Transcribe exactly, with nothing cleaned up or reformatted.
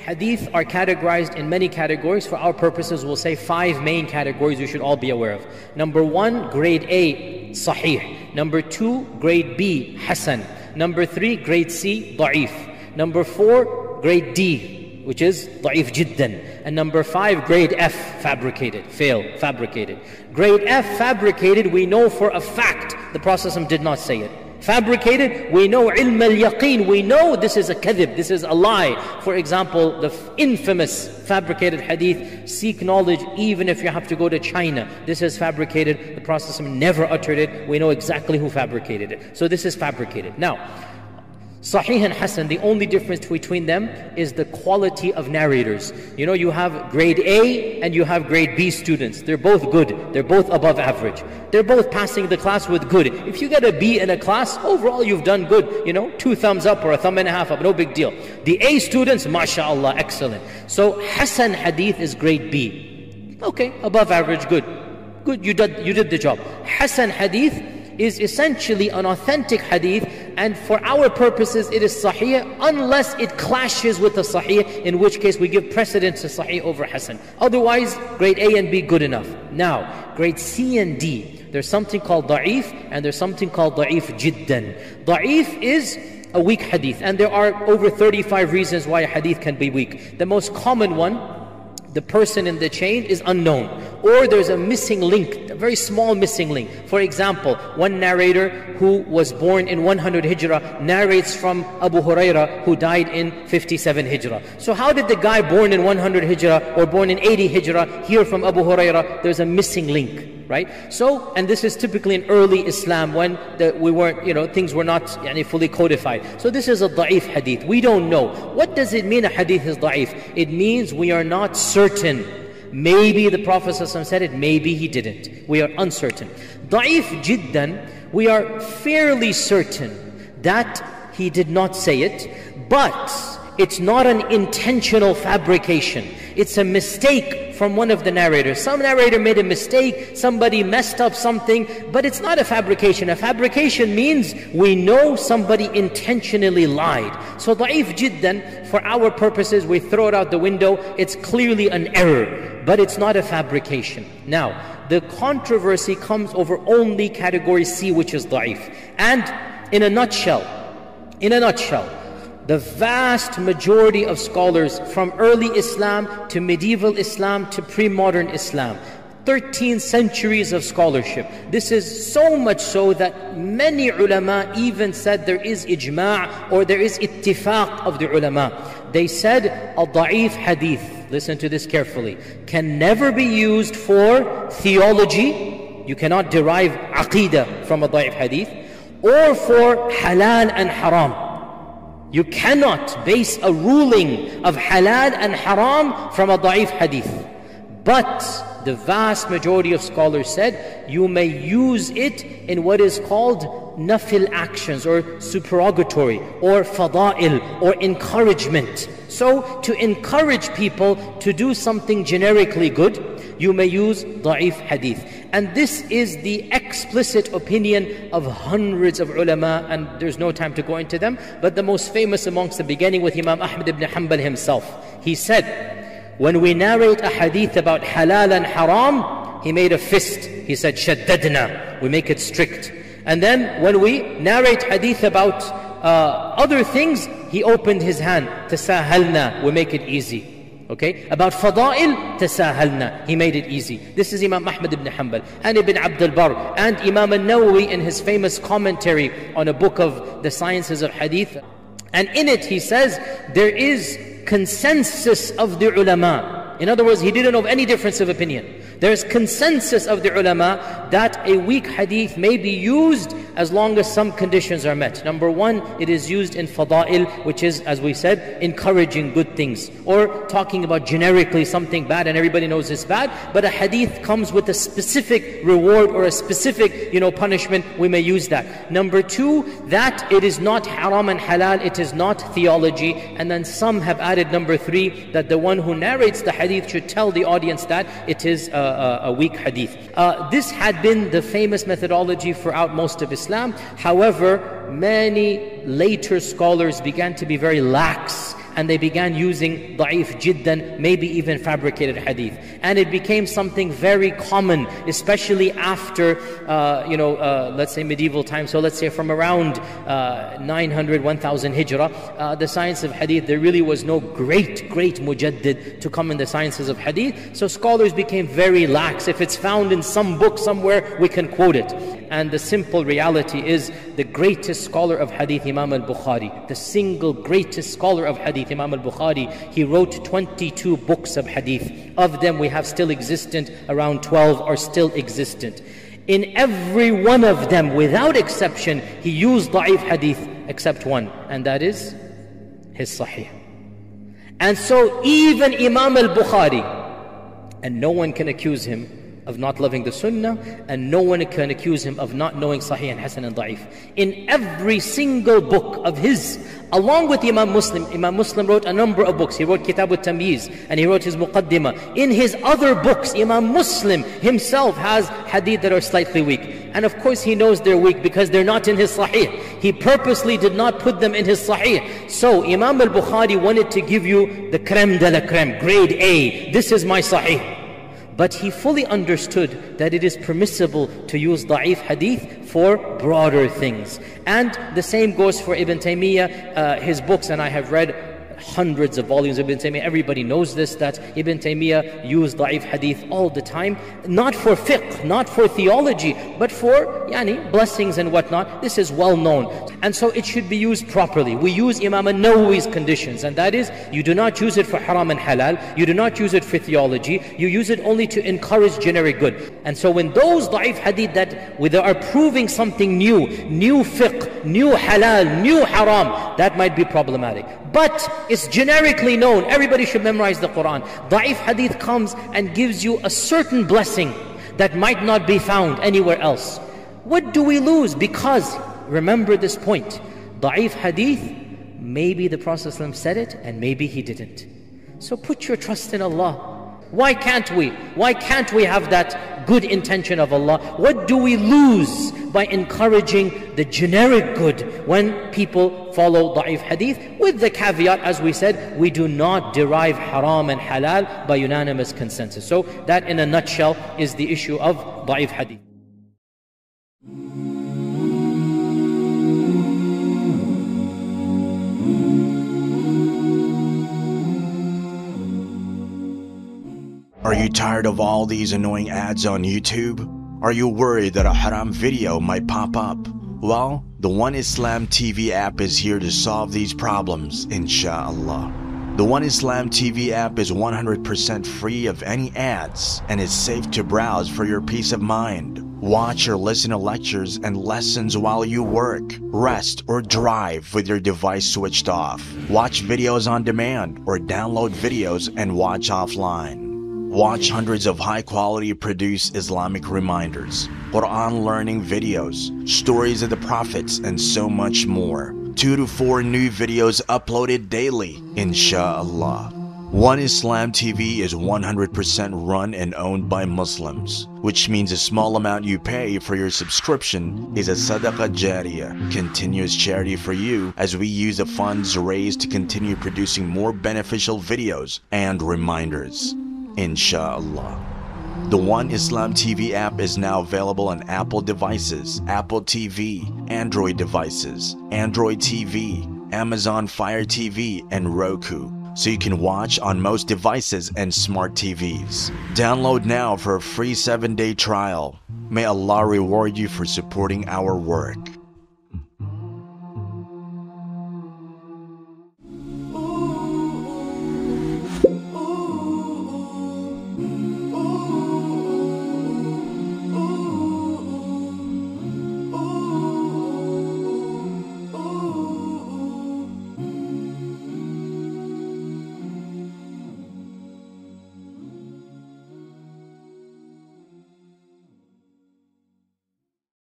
hadith are categorized in many categories. For our purposes, we'll say five main categories you should all be aware of. Number one, grade A, sahih. Number two, grade B, hasan. Number three, grade C, da'if. Number four, grade D, which is da'if jiddan. And number five, grade F, fabricated, fail, fabricated. Grade F, fabricated, we know for a fact the Prophet did not say it. Fabricated, we know ilm al-yaqeen, we know this is a kadhib, this is a lie. For example, the infamous fabricated hadith, seek knowledge even if you have to go to China. This is fabricated, the Prophet never uttered it, we know exactly who fabricated it. So this is fabricated. Now, Sahih and Hasan, the only difference between them is the quality of narrators. You know, you have grade A and you have grade B students. They're both good. They're both above average. They're both passing the class with good. If you get a B in a class, overall you've done good. You know, two thumbs up or a thumb and a half up, no big deal. The A students, mashallah, excellent. So Hasan hadith is grade B. Okay, above average, good. Good, you did, you did the job. Hasan hadith is essentially an authentic hadith, and for our purposes it is sahih unless it clashes with the sahih, in which case we give precedence to sahih over hasan. Otherwise, grade A and B, good enough. Now, grade C and D, there's something called da'if and there's something called da'if jiddan. Da'if is a weak hadith, and there are over thirty-five reasons why a hadith can be weak. The most common one, the person in the chain is unknown, or there's a missing link, a very small missing link. For example, one narrator who was born in one hundred Hijrah narrates from Abu Huraira, who died in fifty-seven Hijrah. So how did the guy born in one hundred Hijrah or born in eighty Hijrah hear from Abu Huraira? There's a missing link. Right? So, and this is typically in early Islam when the, we weren't, you know, things were not yani, fully codified. So this is a da'if hadith. We don't know. What does it mean a hadith is da'if? It means we are not certain. Maybe the Prophet ﷺ said it, maybe he didn't. We are uncertain. Da'if jiddan, we are fairly certain that he did not say it, but it's not an intentional fabrication. It's a mistake from one of the narrators. Some narrator made a mistake, somebody messed up something, but it's not a fabrication. A fabrication means we know somebody intentionally lied. So da'if jiddan, for our purposes, we throw it out the window. It's clearly an error, but it's not a fabrication. Now, the controversy comes over only category C, which is da'if. And in a nutshell, in a nutshell, the vast majority of scholars from early Islam to medieval Islam to pre-modern Islam, thirteen centuries of scholarship. This is so much so that many ulama even said there is ijma' or there is ittifaq of the ulama. They said a da'if hadith, listen to this carefully, can never be used for theology. You cannot derive aqeedah from a da'if hadith, or for halal and haram. You cannot base a ruling of halal and haram from a da'if hadith. But the vast majority of scholars said you may use it in what is called nafil actions, or supererogatory, or fada'il, or encouragement. So to encourage people to do something generically good, you may use da'if hadith. And this is the explicit opinion of hundreds of ulama, and there's no time to go into them, but the most famous amongst them, beginning with Imam Ahmad ibn Hanbal himself. He said, when we narrate a hadith about halal and haram, he made a fist. He said, shaddadna, we make it strict. And then when we narrate hadith about uh, other things, he opened his hand, tasahalna, we make it easy. Okay, about fada'il, tasahalna, he made it easy. This is Imam Ahmad ibn Hanbal and Ibn Abd al-Barr and Imam al-Nawawi in his famous commentary on a book of the sciences of hadith. And in it he says there is consensus of the ulama. In other words, he didn't know of any difference of opinion. There is consensus of the ulama that a weak hadith may be used as long as some conditions are met. Number one, it is used in fada'il, which is, as we said, encouraging good things, or talking about generically something bad and everybody knows it's bad, but a hadith comes with a specific reward or a specific, you know, punishment, we may use that. Number two, that it is not haram and halal, it is not theology. And then some have added number three, that the one who narrates the hadith should tell the audience that it is a, a, a weak hadith. Uh, this had been the famous methodology throughout most of Islam. However, many later scholars began to be very lax and they began using da'if jiddan, maybe even fabricated hadith. And it became something very common, especially after, uh, you know, uh, let's say medieval times. So let's say from around uh, nine hundred, one thousand Hijrah, uh, the science of hadith, there really was no great, great mujaddid to come in the sciences of hadith. So scholars became very lax. If it's found in some book somewhere, we can quote it. And the simple reality is, the greatest scholar of hadith, Imam al-Bukhari, the single greatest scholar of hadith, Imam al-Bukhari, he wrote twenty-two books of hadith. Of them we have still existent, around twelve are still existent. In every one of them, without exception, he used da'if hadith except one, and that is his Sahih. And so even Imam al-Bukhari, and no one can accuse him of not loving the Sunnah, and no one can accuse him of not knowing Sahih and Hasan and Da'if. In every single book of his, along with Imam Muslim, Imam Muslim wrote a number of books. He wrote Kitab al-Tamyiz, and he wrote his Muqaddimah. In his other books, Imam Muslim himself has hadith that are slightly weak. And of course he knows they're weak because they're not in his Sahih. He purposely did not put them in his Sahih. So Imam al-Bukhari wanted to give you the creme de la creme, grade A. This is my Sahih. But he fully understood that it is permissible to use da'if hadith for broader things. And the same goes for Ibn Taymiyyah, uh, his books, and I have read hundreds of volumes of Ibn Taymiyyah. Everybody knows this, that Ibn Taymiyyah used da'if hadith all the time, not for fiqh, not for theology, but for yani, blessings and whatnot. This is well known. And so it should be used properly. We use Imam al-Nawawi's conditions, and that is, you do not use it for haram and halal, you do not use it for theology, you use it only to encourage generic good. And so when those da'if hadith that they are proving something new, new fiqh, new halal, new haram, that might be problematic. But it's generically known, everybody should memorize the Quran. Da'if hadith comes and gives you a certain blessing that might not be found anywhere else. What do we lose? Because, remember this point, da'if hadith, maybe the Prophet ﷺ said it and maybe he didn't. So put your trust in Allah. Why can't we? Why can't we have that good intention of Allah? What do we lose by encouraging the generic good when people follow da'if hadith? With the caveat, as we said, we do not derive haram and halal by unanimous consensus. So that in a nutshell is the issue of da'if hadith. Are you tired of all these annoying ads on YouTube? Are you worried that a haram video might pop up? Well, the One Islam T V app is here to solve these problems, inshallah. The One Islam T V app is one hundred percent free of any ads and is safe to browse for your peace of mind. Watch or listen to lectures and lessons while you work, rest, or drive with your device switched off. Watch videos on demand or download videos and watch offline. Watch hundreds of high-quality produced Islamic reminders, Quran learning videos, stories of the prophets, and so much more. Two to four new videos uploaded daily, inshallah. One Islam T V is one hundred percent run and owned by Muslims, which means a small amount you pay for your subscription is a sadaqah jariyah, continuous charity for you, as we use the funds raised to continue producing more beneficial videos and reminders, inshallah. The One Islam T V app is now available on Apple devices, Apple T V, Android devices, Android T V, Amazon Fire T V, and Roku, so you can watch on most devices and smart T Vs. Download now for a free seven day trial. May Allah reward you for supporting our work.